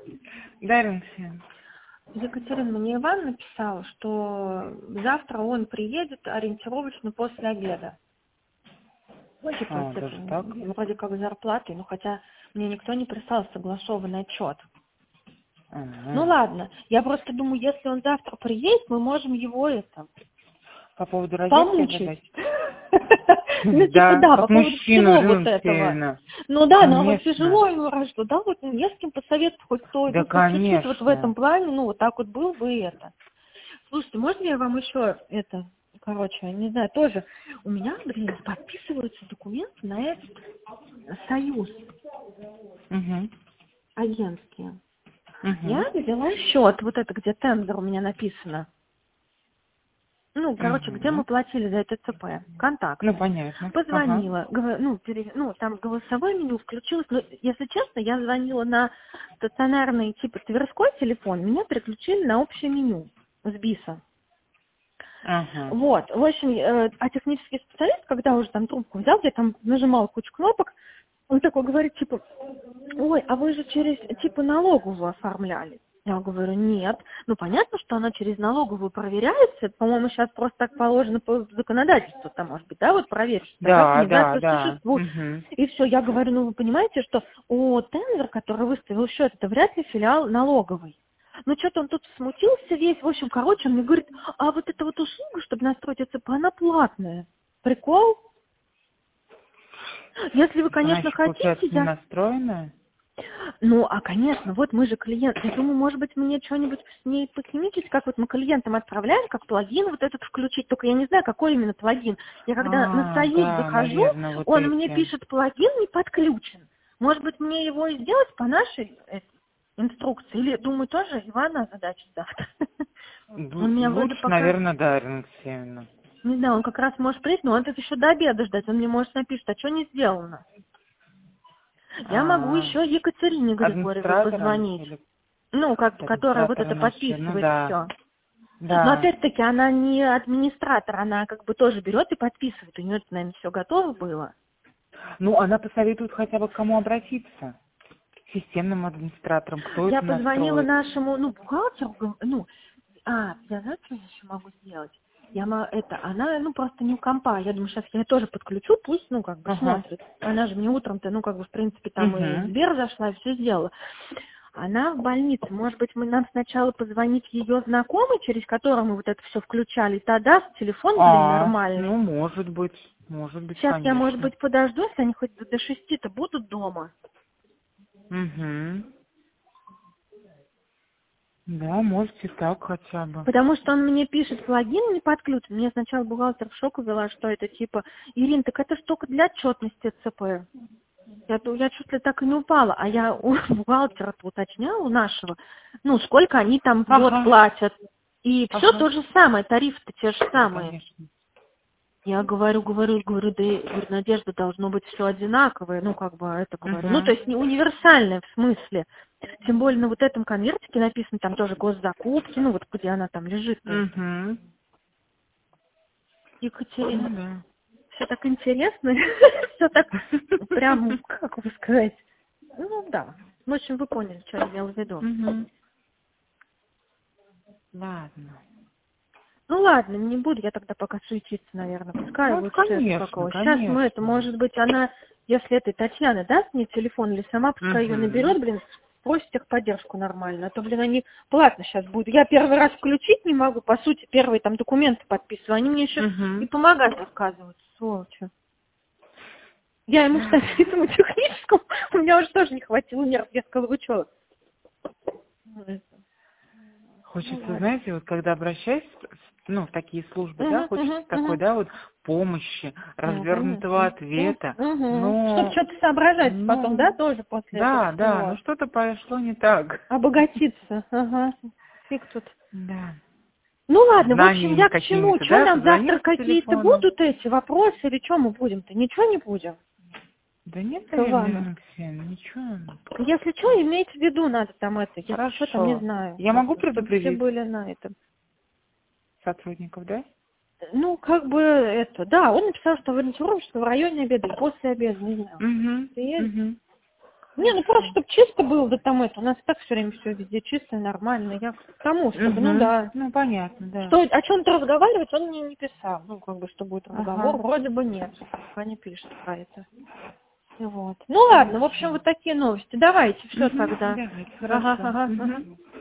Дарья Алексеевна. Екатерина, мне Иван написал, что завтра он приедет ориентировочно после обеда. Ну, типа, Даже так? вроде как зарплаты, но хотя мне никто не прислал согласованный отчет. Ну ладно, я просто думаю, если он завтра приедет, мы можем его По поводу розетки помучить. задать? Ну, типа, да, по как поводу мужчину, всего вот этого. Алексеевна. Ну да, но вот Конечно. тяжело ему что, да, вот не с кем посоветовать хоть кто, Да, ну, подшутить вот в конечно. этом плане, ну, вот так вот был бы это. Слушайте, можно я вам еще не знаю, тоже, у меня, подписываются документы на этот союз агентские. Я взяла счет, вот это, где тендер у меня написано. Ну, где мы платили за это ЦП, контакты. Ну, понятно. Позвонила, там голосовое меню включилось, но, если честно, я звонила на стационарный, типа, Тверской телефон, меня переключили на общее меню с БИСа. Вот, в общем, а технический специалист, когда уже там трубку взял, я там нажимал кучу кнопок, он такой говорит, типа, ой, а вы же через, типа, налоговую оформляли. Я говорю, нет. Ну, понятно, что она через налоговую проверяется. Это, по-моему, сейчас просто так положено по законодательству, там, может быть, да, вот проверить, что такая организация существует. И все, я говорю, ну, вы понимаете, что тендер, который выставил счет, это вряд ли филиал налоговый. Ну, что-то он тут смутился весь. В общем, он мне говорит, а вот эта вот услуга, чтобы настроить ЦП, она платная. Прикол? Если вы, конечно, Значит, хотите, получается, не настроенная? Ну, конечно, вот мы же клиент. Я думаю, может быть, мне что-нибудь с ней похимичить, как вот мы клиентам отправляем, как плагин вот этот включить, только я не знаю, какой именно плагин. Я когда на союз Да, захожу, наверное, вот он мне эти. пишет, плагин не подключен. Может быть, мне его и сделать по нашей инструкции? Или, думаю, тоже Ивана задача завтра. Он меня вроде Лучше, пока... наверное, Дарья Алексеевна. Не знаю, он как раз может прийти, но он это еще до обеда ждать. Он мне может напишет, а что не сделано? Я могу еще Екатерине Григорьевой Администратором позвонить. или Ну, которая вот это наши? Ну подписывает да. все. Да. Но опять-таки она не администратор, она тоже берет и подписывает. У нее это, наверное, все готово было. Ну, она посоветует хотя бы к кому обратиться. Системным администратором, кто Я это позвонила настроит. нашему, бухгалтеру, я знаю, что я еще могу сделать? Она, просто не у компа. Я думаю, сейчас я тоже подключу, пусть, смотрит. Она же мне утром-то, в принципе, там и в Сбер зашла, и все сделала. Она в больнице. Может быть, нам сначала позвонить ее знакомой, через которую мы вот это все включали, и тогда телефон, нормальный. Ну, может быть, Сейчас конечно. я, может быть, подожду, если они хоть до 6-то будут дома. Да, можете так хотя бы. Потому что он мне пишет, плагин не подключен. Мне сначала бухгалтер в шок ввела, что это типа, Ирина, так это ж только для отчетности ЦП. Я чуть ли так и не упала, а я у бухгалтера уточняла, у нашего, сколько они там в год платят. И все то же самое, тарифы-то те же самые. Конечно. Я говорю, Надежда, должно быть все одинаковое, говорю. То есть не универсальное в смысле. Тем более на вот этом конвертике написано, там тоже госзакупки, где она там лежит. Екатерина. Да. Все так интересно, все так прям, как бы сказать. Да. В общем, вы поняли, что я имела в виду. Ладно. Ладно, не буду я тогда пока суетиться, наверное. Пускай вот конечно. Сейчас мы может быть, она, если этой Татьяна даст мне телефон или сама, пускай ее наберет, спросит техподдержку нормально. А то, они платно сейчас будут. Я первый раз включить не могу, по сути, первые там документы подписываю. Они мне еще и помогать отказываются, сволочи. Я ему, кстати, этому техническому, у меня уже тоже не хватило нервов. Я сказала, вы что? Хочется, знаете, вот когда обращаешься, в такие службы, хочется такой, помощи, развернутого ответа. Чтобы что-то соображать потом, тоже после этого всего. но что-то пошло не так. Обогатиться, Фиг тут. Да. Ладно, в общем, я к чему? Что нам завтра какие-то будут эти вопросы или что мы будем-то? Ничего не будем? Да нет, наверное, Алексеевна, ничего. Если что, имейте в виду, надо там это. Я что-то не знаю. Я могу предупредить? Все были на этом. Сотрудников, да? Да, он написал, что в ориентировочно в районе обеда или после обеда, не знаю. Не, ну просто, чтобы чисто было, да там это, у нас и так все время все везде чисто, нормально. Я к тому, чтобы, ну да. Ну, понятно, да. Что, о чем-то разговаривать он мне не писал. Ну, как бы, что будет разговор, Ага. вроде бы нет. Пока не пишет про это. Вот. Ну ладно, в общем, вот такие новости. Давайте, все тогда. Давайте, Ага, хорошо. ага, ага.